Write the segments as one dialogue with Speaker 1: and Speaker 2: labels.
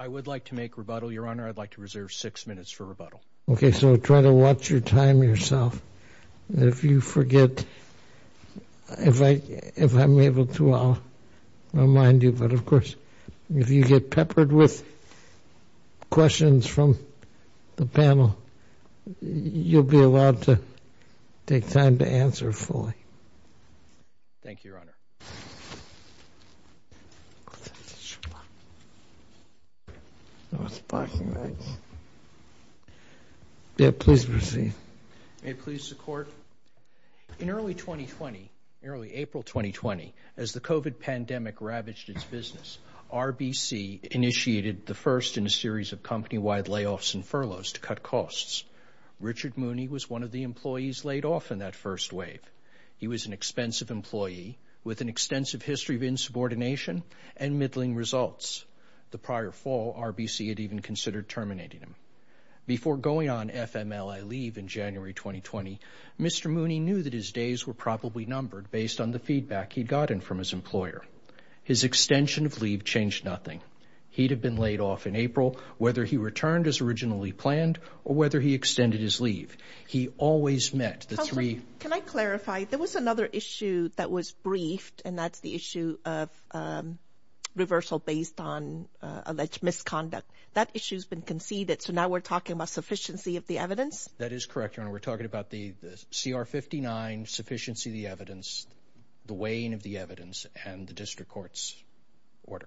Speaker 1: I would like to make rebuttal, Your Honor. I'd like to reserve 6 minutes for rebuttal.
Speaker 2: Okay, so try to watch your time yourself. If you forget, if I'm able to, I'll remind you. But of course, if you get peppered with questions from the panel, you'll be allowed to take time to answer fully.
Speaker 1: Thank you, Your Honor.
Speaker 2: Yeah, please proceed.
Speaker 1: May it please the Court? In early April 2020, as the COVID pandemic ravaged its business, RBC initiated the first in a series of company-wide layoffs and furloughs to cut costs. Richard Mooney was one of the employees laid off in that first wave. He was an expensive employee with an extensive history of insubordination and middling results. The prior fall, RBC had even considered terminating him. Before going on FMLA leave in January 2020, Mr. Mooney knew that his days were probably numbered based on the feedback he'd gotten from his employer. His extension of leave changed nothing. He'd have been laid off in April, whether he returned as originally planned or whether he extended his leave. He always met the three...
Speaker 3: Can I clarify? There was another issue that was briefed, and that's the issue of reversal based on alleged misconduct. That issue's been conceded, so now we're talking about sufficiency of the evidence?
Speaker 1: That is correct, Your Honor. We're talking about the CR 59, sufficiency of the evidence, the weighing of the evidence, and the district court's order.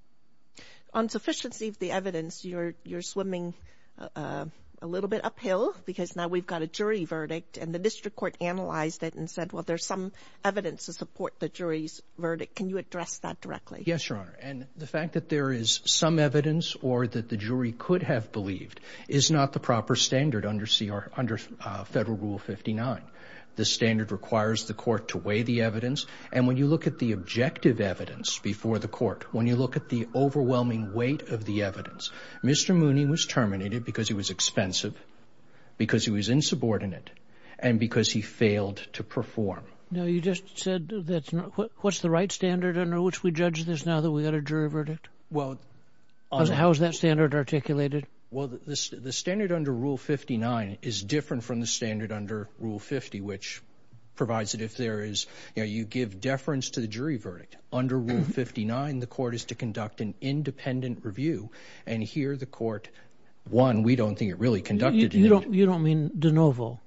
Speaker 3: On sufficiency of the evidence, you're swimming a little bit uphill because now we've got a jury verdict, and the district court analyzed it and said, well, there's some evidence to support the jury's verdict. Can you address that directly?
Speaker 1: Yes, Your Honor. And the fact that there is some evidence or that the jury could have believed is not the proper standard under Federal Rule 59. The standard requires the court to weigh the evidence, and when you look at the objective evidence before the court, when you look at the overwhelming weight of the evidence, Mr. Mooney was terminated because he was expensive, because he was insubordinate, and because he failed to perform.
Speaker 4: Now, you just said that's not... What's the right standard under which we judge this now that we got a jury verdict?
Speaker 1: Well...
Speaker 4: How is that standard articulated?
Speaker 1: Well, the standard under Rule 59 is different from the standard under Rule 50, which provides that if there is, you give deference to the jury verdict. Under Rule 59, the court is to conduct an independent review, and here the court, we don't think it really conducted...
Speaker 4: You don't mean de novo?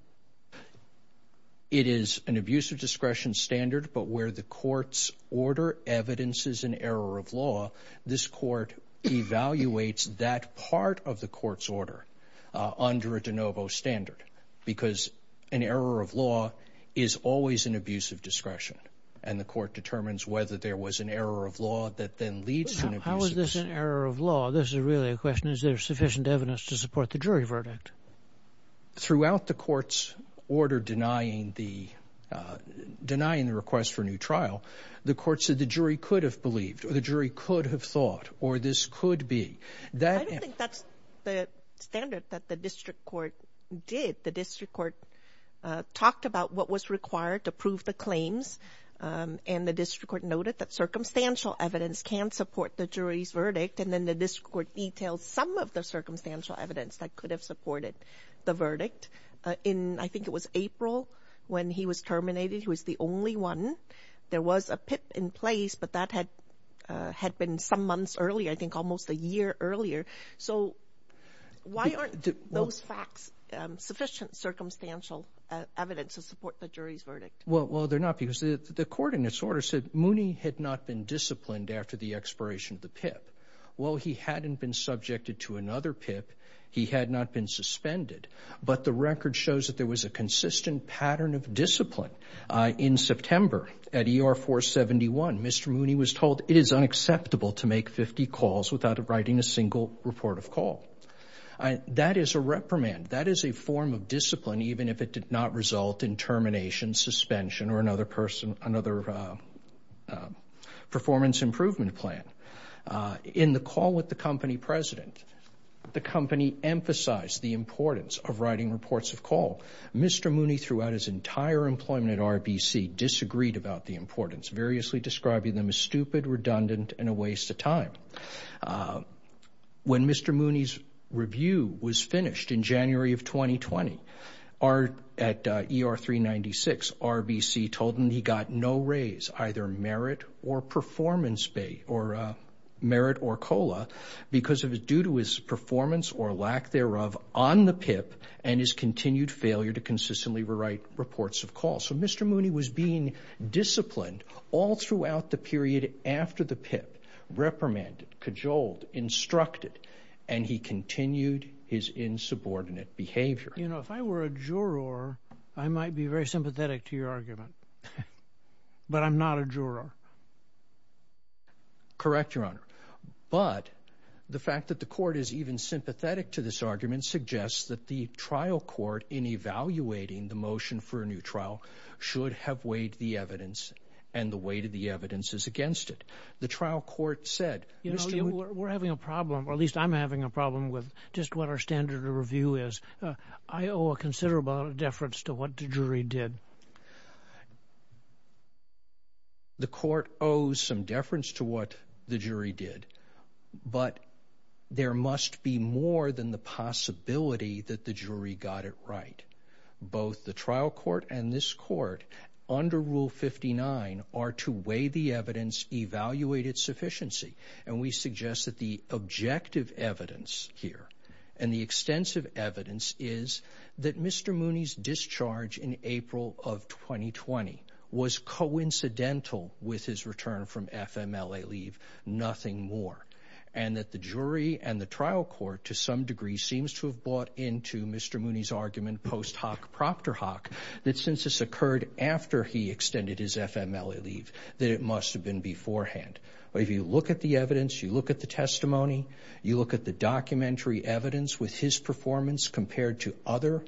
Speaker 1: It is an abuse of discretion standard, but where the court's order evidences an error of law, this court evaluates that part of the court's order under a de novo standard, because an error of law is always an abuse of discretion, and the court determines whether there was an error of law that then leads to an abuse of discretion.
Speaker 4: How is this an error of law? This is really a question, is there sufficient evidence to support the jury verdict?
Speaker 1: Throughout the court's order denying the request for a new trial, the court said the jury could have believed, or the jury could have thought, or this could be.
Speaker 3: I don't think that's the standard that the district court did. The district court talked about what was required to prove the claims, and the district court noted that circumstantial evidence can support the jury's verdict, and then the district court detailed some of the circumstantial evidence that could have supported the verdict. I think it was April when he was terminated. He was the only one. There was a PIP in place, but that had been some months earlier, I think almost a year earlier. So why aren't those facts sufficient circumstantial evidence to support the jury's verdict?
Speaker 1: Well, they're not, because the court in its order said Mooney had not been disciplined after the expiration of the PIP. Well, he hadn't been subjected to another PIP. He had not been suspended. But the record shows that there was a consistent pattern of discipline. In September, at ER 471, Mr. Mooney was told it is unacceptable to make 50 calls without writing a single report of call. That is a reprimand. That is a form of discipline, even if it did not result in termination, suspension, or another performance improvement plan. In the call with the company president, the company emphasized the importance of writing reports of call. Mr. Mooney, throughout his entire employment at RBC, disagreed about the importance, variously describing them as stupid, redundant, and a waste of time. when Mr. Mooney's review was finished in January of 2020, at ER 396, RBC told him he got no raise, either merit or performance-based, or merit or COLA, because of due to his performance or lack thereof on the PIP and his continued failure to consistently write reports of calls. So Mr. Mooney was being disciplined all throughout the period after the PIP, reprimanded, cajoled, instructed, and he continued his insubordinate behavior.
Speaker 4: You know, if I were a juror, I might be very sympathetic to your argument. But I'm not a juror.
Speaker 1: Correct, Your Honor. But the fact that the court is even sympathetic to this argument suggests that the trial court, in evaluating the motion for a new trial, should have weighed the evidence, and the weight of the evidence is against it. The trial court said,
Speaker 4: we're having a problem, or at least I'm having a problem with just what our standard of review is. I owe a considerable amount of deference to what the jury did.
Speaker 1: The court owes some deference to what the jury did, but there must be more than the possibility that the jury got it right. Both the trial court and this court, under Rule 59, are to weigh the evidence, evaluate its sufficiency. And we suggest that the objective evidence here and the extensive evidence is that Mr. Mooney's discharge in April of 2020 was coincidental with his return from FMLA leave, nothing more. And that the jury and the trial court, to some degree, seems to have bought into Mr. Mooney's argument post hoc propter hoc, that since this occurred after he extended his FMLA leave, that it must have been beforehand. But if you look at the evidence, you look at the testimony, you look at the documentary evidence with his performance compared to other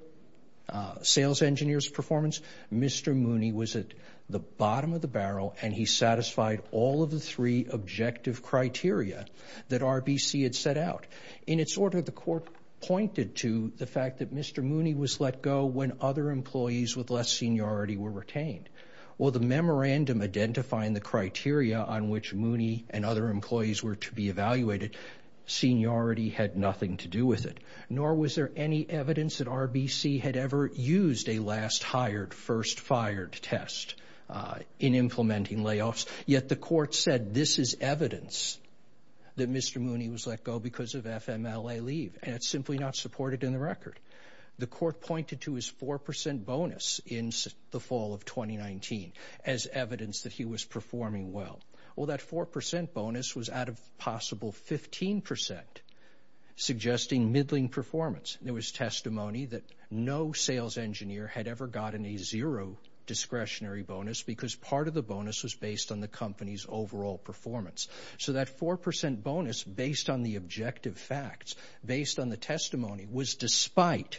Speaker 1: sales engineers' performance, Mr. Mooney was at the bottom of the barrel, and he satisfied all of the three objective criteria that RBC had set out. In its order, the court pointed to the fact that Mr. Mooney was let go when other employees with less seniority were retained. Well, the memorandum identifying the criteria on which Mooney and other employees were to be evaluated, seniority had nothing to do with it, nor was there any evidence that RBC had ever used a last hired, first fired test in implementing layoffs. Yet the court said this is evidence that Mr. Mooney was let go because of FMLA leave, and it's simply not supported in the record. The court pointed to his 4% bonus in the fall of 2019 as evidence that he was performing well. Well, that 4% bonus was out of possible 15%, suggesting middling performance. There was testimony that no sales engineer had ever gotten a zero discretionary bonus because part of the bonus was based on the company's overall performance. So that 4% bonus, based on the objective facts, based on the testimony, was despite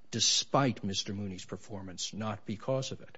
Speaker 1: Mr. Mooney's performance, not because of it.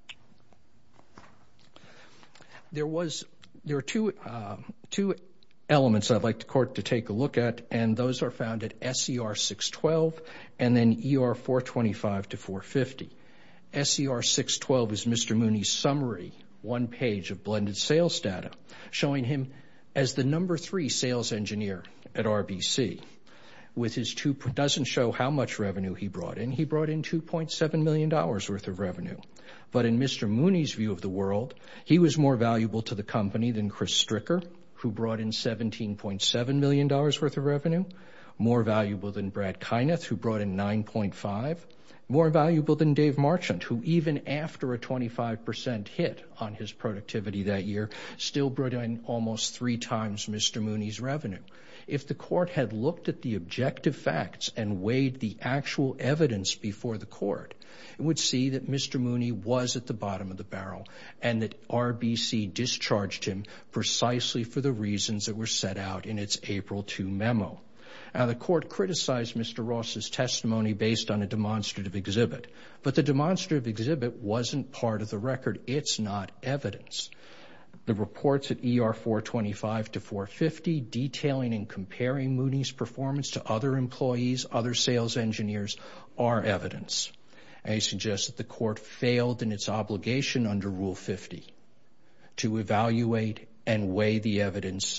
Speaker 1: There are two elements I'd like the court to take a look at, and those are found at SER 612 and then ER 425 to 450. SER 612 is Mr. Mooney's summary, one page of blended sales data, showing him as the number 3 sales engineer at RBC. With his doesn't show how much revenue he brought in. He brought in $2.7 million worth of revenue. But in Mr. Mooney's view of the world, he was more valuable to the company than Chris Stricker, who brought in $17.7 million worth of revenue, more valuable than Brad Kyneth, who brought in $9.5, more valuable than Dave Marchant, who even after a 25% hit on his productivity that year, still brought in almost 3 times Mr. Mooney's revenue. If the court had looked at the objective facts and weighed the actual evidence before the court, it would see that Mr. Mooney was at the bottom of the barrel and that RBC discharged him precisely for the reasons that were set out in its April 2 memo. Now, the court criticized Mr. Ross's testimony based on a demonstrative exhibit, but the demonstrative exhibit wasn't part of the record. It's not evidence. The reports at ER 425 to 450 detailing and comparing Mooney's performance to other employees, other sales engineers, are evidence. I suggest that the court failed in its obligation under Rule 50 to evaluate and weigh the evidence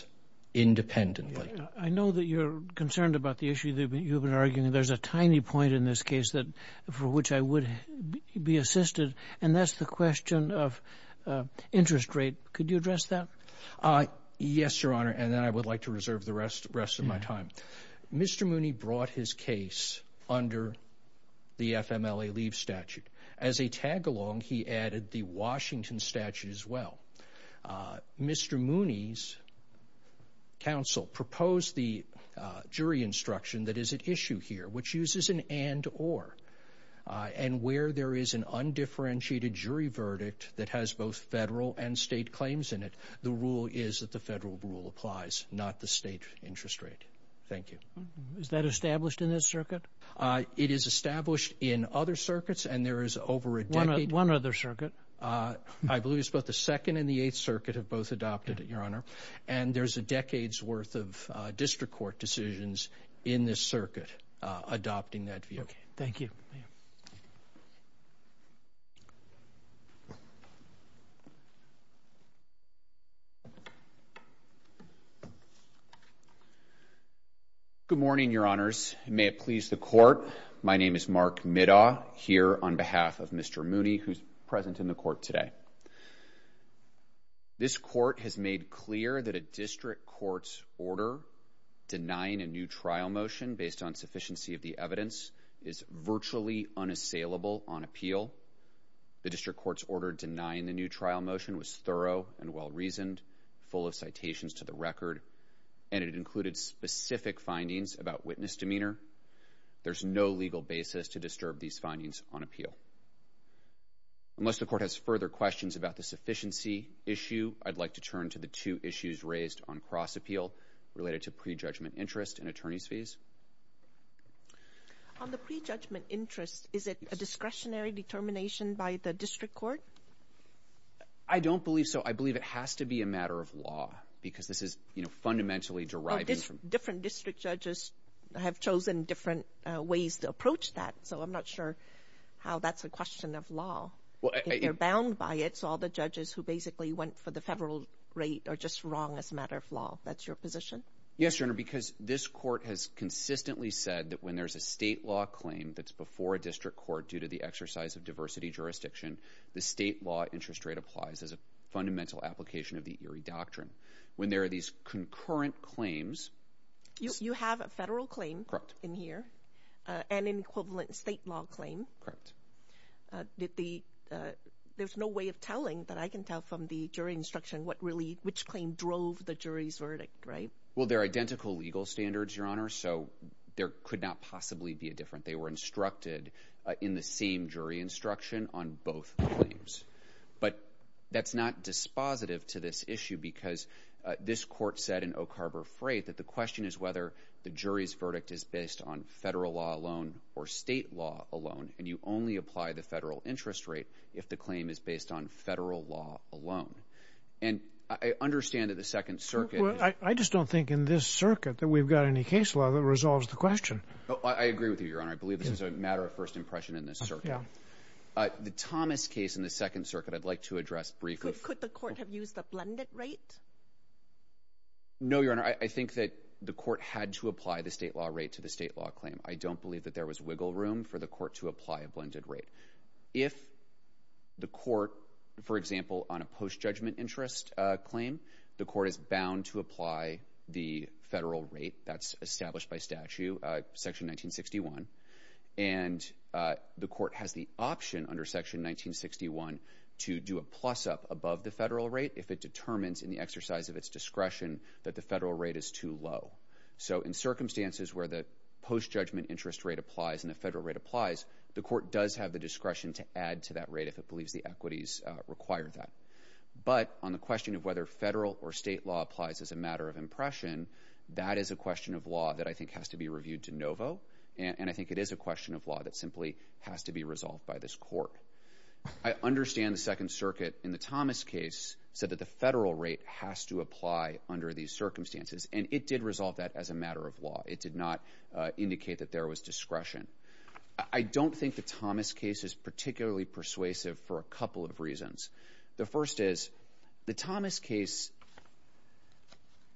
Speaker 1: independently.
Speaker 4: Yeah, I know that you're concerned about the issue that you've been arguing. There's a tiny point in this case that for which I would be assisted, and that's the question of interest rate. Could you address that?
Speaker 1: Yes, Your Honor, and then I would like to reserve the rest of my time. Mr. Mooney brought his case under the FMLA leave statute. As a tag-along, he added the Washington statute as well. Mr. Mooney's counsel proposed the jury instruction that is at issue here, which uses an and/or. And where there is an undifferentiated jury verdict that has both federal and state claims in it, the rule is that the federal rule applies, not the state interest rate. Thank you.
Speaker 4: Is that established in this circuit?
Speaker 1: It is established in other circuits, and there is over a decade.
Speaker 4: One other circuit.
Speaker 1: I believe it's both the Second and the Eighth Circuit have both adopted it, Your Honor. And there's a decade's worth of district court decisions in this circuit adopting that view.
Speaker 4: Okay, thank you.
Speaker 5: Good morning, Your Honors. May it please the Court. My name is Mark Middaugh, here on behalf of Mr. Mooney, who's present in the Court today. This Court has made clear that a district court's order denying a new trial motion based on sufficiency of the evidence is virtually unassailable on appeal. The district court's order denying the new trial motion was thorough and well-reasoned, full of citations to the record, and it included specific findings about witness demeanor. There's no legal basis to disturb these findings on appeal. Unless the Court has further questions about the sufficiency issue, I'd like to turn to the two issues raised on cross-appeal related to prejudgment interest and attorney's fees.
Speaker 3: On the prejudgment interest, is it a discretionary determination by the district court?
Speaker 5: I don't believe so. I believe it has to be a matter of law, because this is, fundamentally deriving from...
Speaker 3: Different district judges have chosen different ways to approach that, so I'm not sure how that's a question of law.
Speaker 5: Well,
Speaker 3: if they're bound by it, so all the judges who basically went for the federal rate are just wrong as a matter of law. That's your position?
Speaker 5: Yes, Your Honor, because this Court has consistently said that when there's a state law claim that's before a district court due to the exercise of diversity jurisdiction, the state law interest rate applies as a fundamental application of the Erie Doctrine. When there are these concurrent claims...
Speaker 3: You have a federal claim
Speaker 5: Correct.
Speaker 3: In here and an equivalent state law claim.
Speaker 5: Correct.
Speaker 3: There's no way of telling that I can tell from the jury instruction which claim drove the jury's verdict, right?
Speaker 5: Well, they're identical legal standards, Your Honor, so there could not possibly be a difference. They were instructed in the same jury instruction on both claims. But that's not dispositive to this issue, because this Court said in Oak Harbor Freight that the question is whether the jury's verdict is based on federal law alone or state law alone, and you only apply the federal interest rate if the claim is based on federal law alone. And I understand that the Second Circuit...
Speaker 4: Well, I just don't think in this circuit that we've got any case law that resolves the question.
Speaker 5: Oh, I agree with you, Your Honor. I believe this is a matter of first impression in this circuit.
Speaker 4: Yeah.
Speaker 5: The Thomas case in the Second Circuit I'd like to address briefly.
Speaker 3: Could the Court have used the blended rate?
Speaker 5: No, Your Honor. I think that the Court had to apply the state law rate to the state law claim. I don't believe that there was wiggle room for the Court to apply a blended rate. If the Court, for example, on a post-judgment interest claim, the Court is bound to apply the federal rate that's established by statute, Section 1961, and the Court has the option under Section 1961 to do a plus-up above the federal rate if it determines in the exercise of its discretion that the federal rate is too low. So in circumstances where the post-judgment interest rate applies and the federal rate applies, the Court does have the discretion to add to that rate if it believes the equities require that. But on the question of whether federal or state law applies as a matter of impression, that is a question of law that I think has to be reviewed de novo, and I think it is a question of law that simply has to be resolved by this Court. I understand the Second Circuit in the Thomas case said that the federal rate has to apply under these circumstances, and it did resolve that as a matter of law. It did not indicate that there was discretion. I don't think the Thomas case is particularly persuasive for a couple of reasons. The first is the Thomas case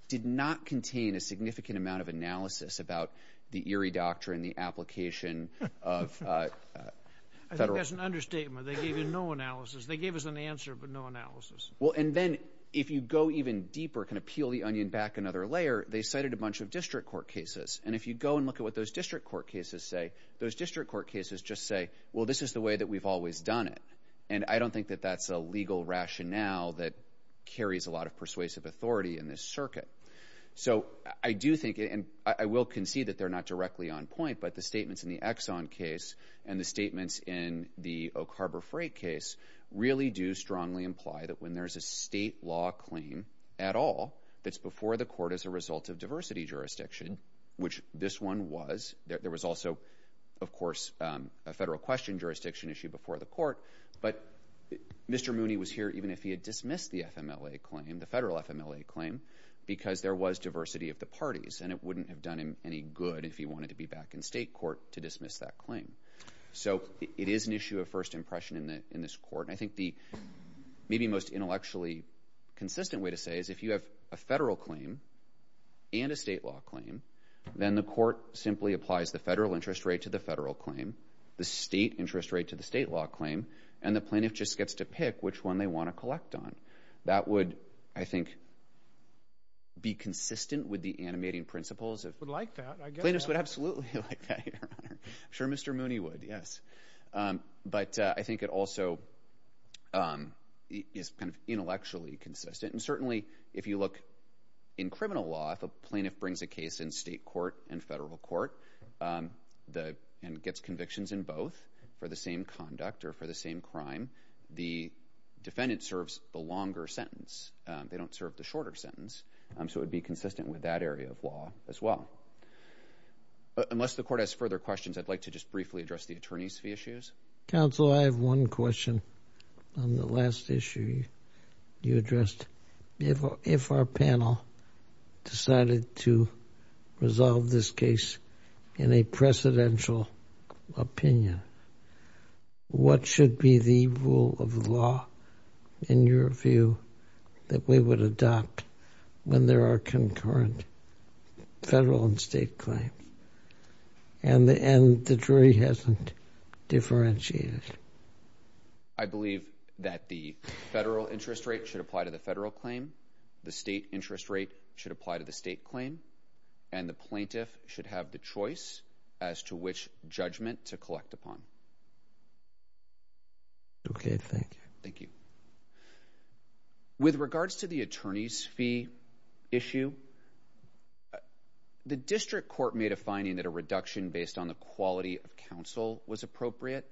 Speaker 5: did not contain a significant amount of analysis about the Erie Doctrine, the application of
Speaker 4: I think that's an understatement. They gave you no analysis. They gave us an answer, but no analysis.
Speaker 5: Well, and then if you go even deeper, kind of peel the onion back another layer, they cited a bunch of district court cases. And if you go and look at what those district court cases say, those district court cases just say, well, this is the way that we've always done it. And I don't think that that's a legal rationale that carries a lot of persuasive authority in this circuit. So I do think, and I will concede that they're not directly on point, but the statements in the Exxon case and the statements in the Oak Harbor Freight case really do strongly imply that when there's a state law claim at all that's before the court as a result of diversity jurisdiction, which this one was, there was also, of course, a federal question jurisdiction issue before the court, but Mr. Mooney was here even if he had dismissed the FMLA claim, the federal FMLA claim, because there was diversity of the parties, and it wouldn't have done him any good if he wanted to be back in state court to dismiss that claim. So it is an issue of first impression in this court. And I think the maybe most intellectually consistent way to say is if you have a federal claim and a state law claim, then the court simply applies the federal interest rate to the federal claim, the state interest rate to the state law claim, and the plaintiff just gets to pick which one they want to collect on. That would, I think, be consistent with the animating principles of...
Speaker 4: Would like that, I guess.
Speaker 5: Plaintiffs would absolutely like that, Your Honor. I'm sure Mr. Mooney would, yes. But I think it also is kind of intellectually consistent. And certainly, if you look in criminal law, if a plaintiff brings a case in state court and federal court and gets convictions in both for the same conduct or for the same crime, the defendant serves the longer sentence. They don't serve the shorter sentence. So it would be consistent with that area of law as well. Unless the court has further questions, I'd like to just briefly address the attorney's fee issues.
Speaker 2: Counsel, I have one question on the last issue you addressed. If our panel decided to resolve this case in a precedential opinion, what should be the rule of law, in your view, that we would adopt when there are concurrent federal and state claims and the jury hasn't differentiated?
Speaker 5: I believe that the federal interest rate should apply to the federal claim, the state interest rate should apply to the state claim, and the plaintiff should have the choice as to which judgment to collect upon.
Speaker 2: Okay, thank you.
Speaker 5: Thank you. With regards to the attorney's fee issue, the district court made a finding that a reduction based on the quality of counsel was appropriate.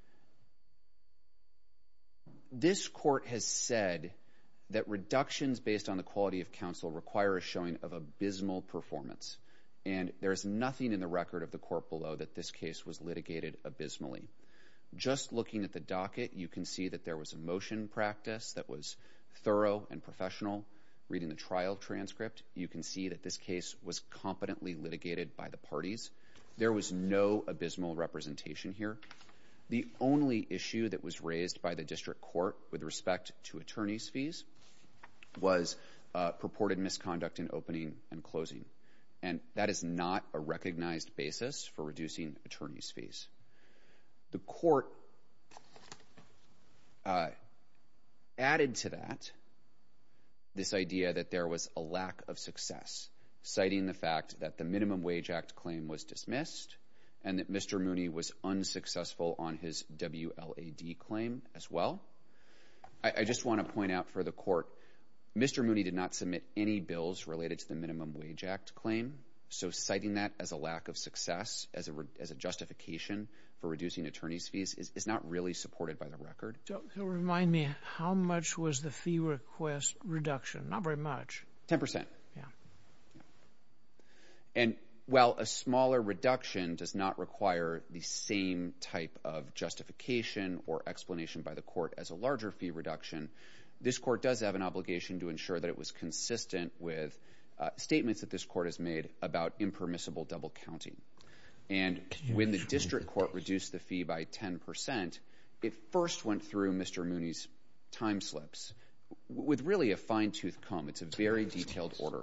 Speaker 5: This court has said that reductions based on the quality of counsel require a showing of abysmal performance. And there's nothing in the record of the court below that this case was litigated abysmally. Just looking at the docket, you can see that there was a motion practice that was thorough and professional. Reading the trial transcript, you can see that this case was competently litigated by the parties. There was no abysmal representation here. The only issue that was raised by the district court with respect to attorney's fees was purported misconduct in opening and closing. And that is not a recognized basis for reducing attorney's fees. The court added to that this idea that there was a lack of success, citing the fact that the Minimum Wage Act claim was dismissed and that Mr. Mooney was unsuccessful on his WLAD claim as well. I just want to point out for the court, Mr. Mooney did not submit any bills related to the Minimum Wage Act claim, so citing that as a lack of success, as a justification for reducing attorney's fees is not really supported by the record.
Speaker 4: So remind me, how much was the fee request reduction? Not very much.
Speaker 5: 10%.
Speaker 4: Yeah.
Speaker 5: And while a smaller reduction does not require the same type of justification or explanation by the court as a larger fee reduction, this court does have an obligation to ensure that it was consistent with statements that this court has made about impermissible double counting. And when the district court reduced the fee by 10%, it first went through Mr. Mooney's time slips with really a fine-tooth comb. It's a very detailed order.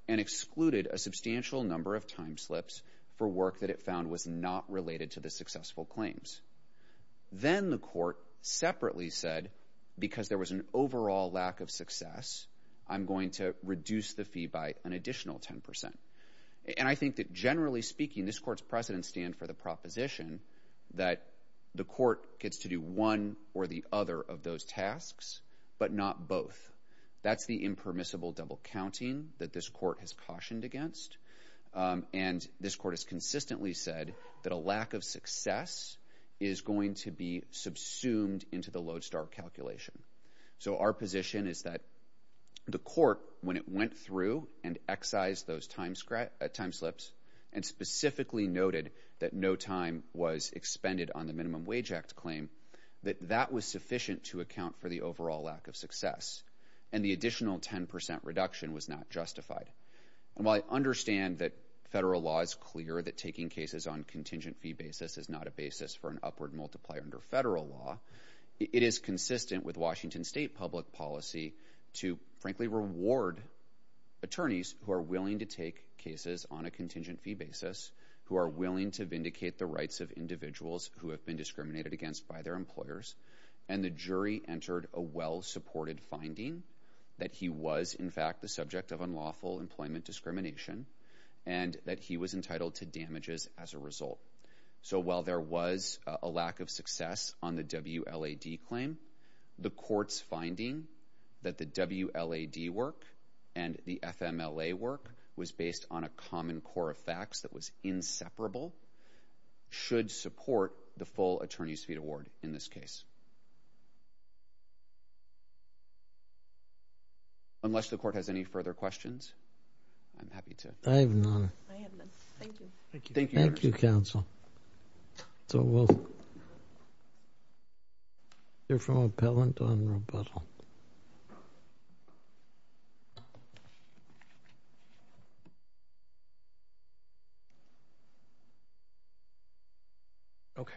Speaker 5: and excluded a substantial number of time slips for work that it found was not related to the successful claims. Then the court separately said, because there was an overall lack of success, I'm going to reduce the fee by an additional 10%. And I think that generally speaking, this court's precedents stand for the proposition that the court gets to do one or the other of those tasks, but not both. That's the impermissible double counting that this court has cautioned against. And this court has consistently said that a lack of success is going to be subsumed into the lodestar calculation. So our position is that the court, when it went through and excised those time slips and specifically noted that no time was expended on the Minimum Wage Act claim, that was sufficient to account for the overall lack of success. And the additional 10% reduction was not justified. And while I understand that federal law is clear that taking cases on contingent fee basis is not a basis for an upward multiplier under federal law, it is consistent with Washington state public policy to, frankly, reward attorneys who are willing to take cases on a contingent fee basis, who are willing to vindicate the rights of individuals who have been discriminated against by their employers. And the jury entered a well-supported finding that he was, in fact, the subject of unlawful employment discrimination and that he was entitled to damages as a result. So while there was a lack of success on the WLAD claim, the court's finding that the WLAD work and the FMLA work was based on a common core of facts that was inseparable should support the full attorney's fee award in this case. Unless the court has any further questions, I'm happy to.
Speaker 2: I have none.
Speaker 3: I have none. Thank you.
Speaker 4: Thank you.
Speaker 2: Thank you, counsel. So we'll hear from appellant on rebuttal.
Speaker 1: Okay.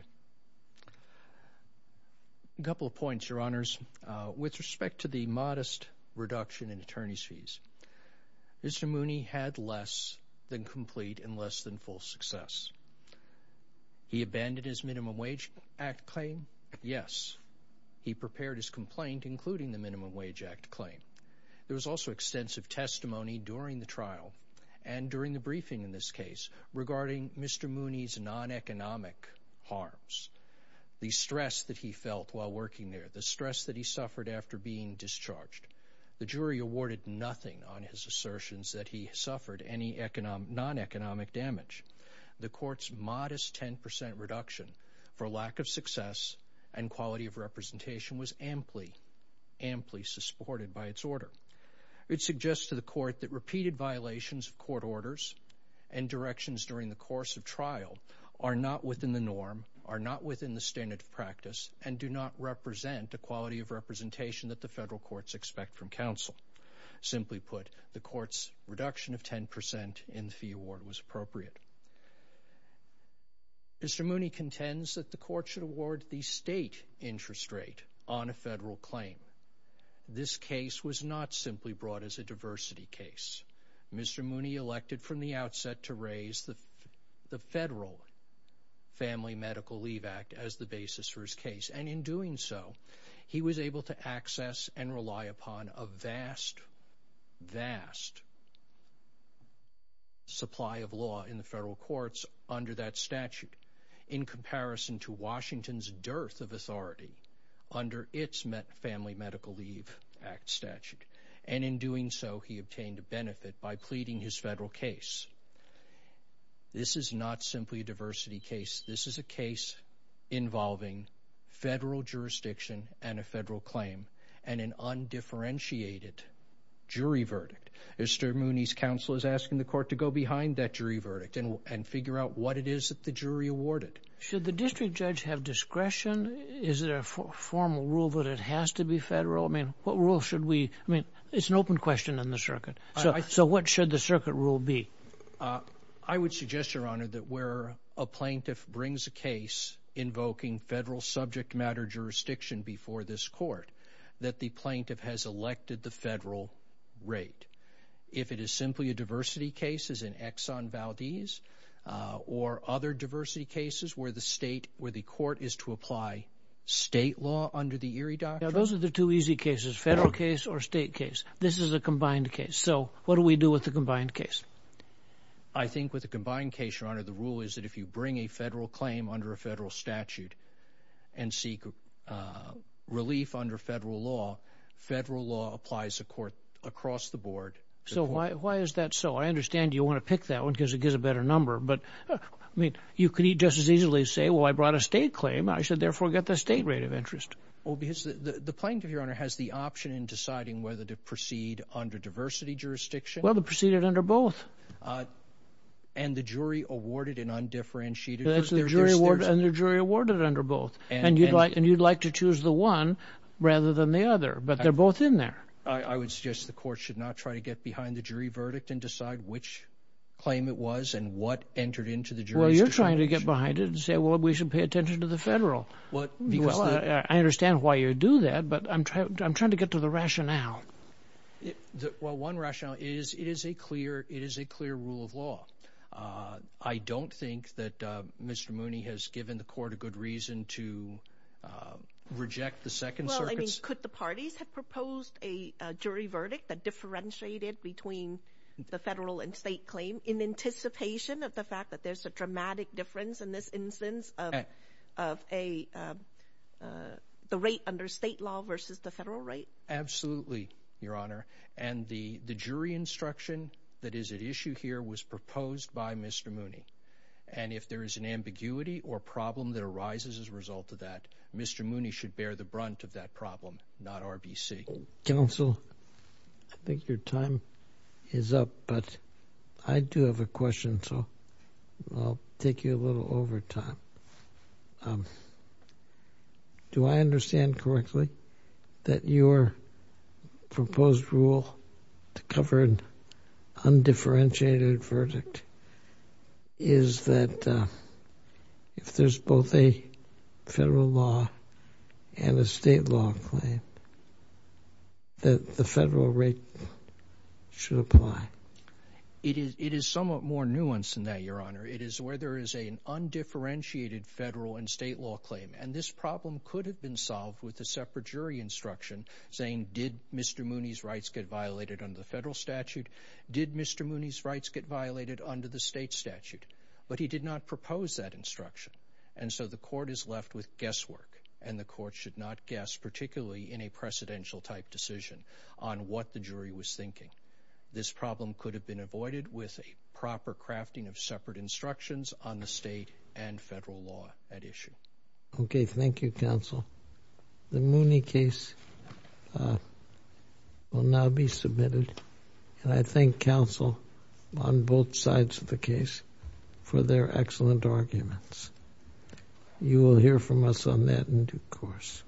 Speaker 1: A couple of points, Your Honors. With respect to the modest reduction in attorney's fees, Mr. Mooney had less than complete and less than full success. He abandoned his Minimum Wage Act claim? Yes. He prepared his complaint, including the Minimum Wage Act claim. There was also extensive testimony during the trial and during the briefing in this case regarding Mr. Mooney's non-economic harms, the stress that he felt while working there, the stress that he suffered after being discharged. The jury awarded nothing on his assertions that he suffered any non-economic damage. The court's modest 10% reduction for lack of success and quality of representation was amply supported by its order. It suggests to the court that repeated violations of court orders and directions during the course of trial are not within the norm, are not within the standard of practice, and do not represent a quality of representation that the federal courts expect from counsel. Simply put, the court's reduction of 10% in the fee award was appropriate. Mr. Mooney contends that the court should award the state interest rate on a federal claim. This case was not simply brought as a diversity case. Mr. Mooney elected from the outset to raise the federal Family Medical Leave Act as the basis for his case, and in doing so, he was able to access and rely upon a vast supply of law in the federal courts under that statute, in comparison to Washington's dearth of authority under its Family Medical Leave Act statute. And in doing so, he obtained a benefit by pleading his federal case. This is not simply a diversity case. This is a case involving federal jurisdiction and a federal claim and an undifferentiated jury verdict. Mr. Mooney's counsel is asking the court to go behind that jury verdict and figure out what it is that the jury awarded.
Speaker 4: Should the district judge have discretion? Is there a formal rule that it has to be federal? I mean, what rule should we? I mean, it's an open question in the circuit. So what should the circuit rule be?
Speaker 1: I would suggest, Your Honor, that where a plaintiff brings a case invoking federal subject matter jurisdiction before this court, that the plaintiff has elected the federal rate. If it is simply a diversity case, as in Exxon Valdez, or other diversity cases where the court is to apply state law under the Erie Doctrine.
Speaker 4: Now, those are the two easy cases, federal case or state case. This is a combined case. So what do we do with the combined case?
Speaker 1: I think with a combined case, Your Honor, the rule is that if you bring a federal claim under a federal statute and seek relief under federal law applies across the board.
Speaker 4: So why is that so? I understand you want to pick that one because it gives a better number, but I mean, you could just as easily say, well, I brought a state claim, I should therefore get the state rate of interest.
Speaker 1: Well, because the plaintiff, Your Honor, has the option in deciding whether to proceed under diversity jurisdiction.
Speaker 4: Well, they proceeded under both.
Speaker 1: And the jury awarded an undifferentiated.
Speaker 4: That's the jury awarded, and the jury awarded under both. And you'd like to choose the one rather than the other, but they're both in there.
Speaker 1: I would suggest the court should not try to get behind the jury verdict and decide which claim it was and what entered into the jury's.
Speaker 4: Well, you're trying to get behind it and say, well, we should pay attention to the federal.
Speaker 1: Well,
Speaker 4: I understand why you do that, but I'm trying to get to the rationale.
Speaker 1: One rationale is it is a clear rule of law. I don't think that Mr. Mooney has given the court a good reason to reject the Second Circuit's.
Speaker 3: Well, I mean, could the parties have proposed a jury verdict that differentiated between the federal and state claim in anticipation of the fact that there's a dramatic difference in this instance of the rate under state law versus the federal rate?
Speaker 1: Absolutely, Your Honor. And the jury instruction that is at issue here was proposed by Mr. Mooney. And if there is an ambiguity or problem that arises as a result of that, Mr. Mooney should bear the brunt of that problem, not RBC.
Speaker 2: Counsel, I think your time is up, but I do have a question, so I'll take you a little over time. Do I understand correctly that your proposed rule to cover an undifferentiated verdict is that if there's both a federal law and a state law claim, that the federal rate should apply?
Speaker 1: It is somewhat more nuanced than that, Your Honor. It is where there is an undifferentiated federal and state law claim. And this problem could have been solved with a separate jury instruction saying, did Mr. Mooney's rights get violated under the federal statute? Did Mr. Mooney's rights get violated under the state statute? But he did not propose that instruction. And so the court is left with guesswork. And the court should not guess, particularly in a precedential type decision, on what the jury was thinking. This problem could have been avoided with a proper crafting of separate instructions on the state and federal law at issue.
Speaker 2: Okay, thank you, counsel. The Mooney case will now be submitted. And I thank counsel on both sides of the case for their excellent arguments. You will hear from us on that in due course.